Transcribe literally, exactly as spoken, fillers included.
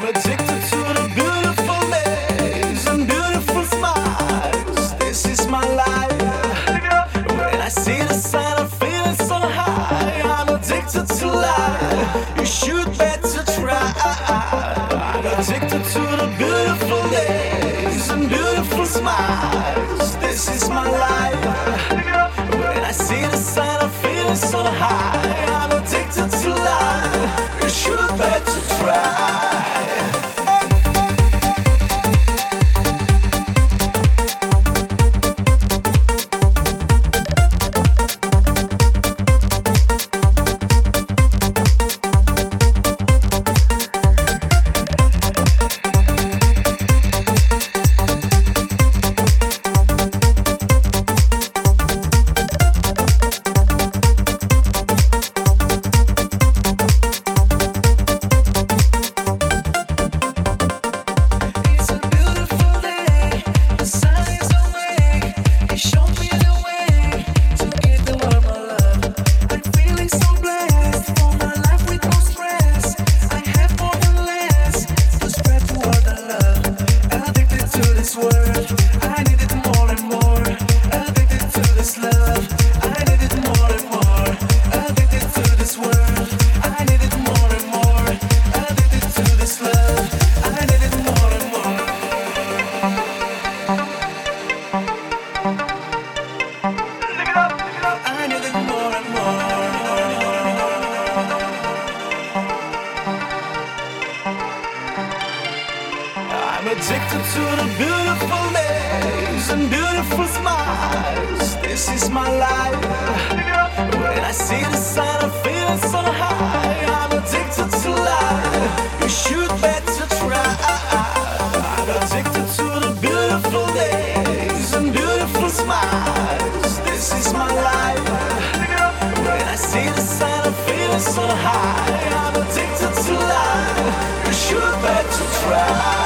addicted to the beautiful names and beautiful smiles. This is my life. When I see the sun, I'm feeling so high. I'm addicted to life. You should better try. I'm addicted to the beautiful names and beautiful smiles. This is my life. When I see the sun, I'm feeling so high. I'm addicted to life. You should better try. I'm addicted to the beautiful names and beautiful smiles. This is my life. When I see the sun, I'm feeling so high. I'm addicted to life. You should better try. I'm addicted to the beautiful names and beautiful smiles. This is my life. When I see the sun, I'm feeling so high. I'm addicted to life. You should better try.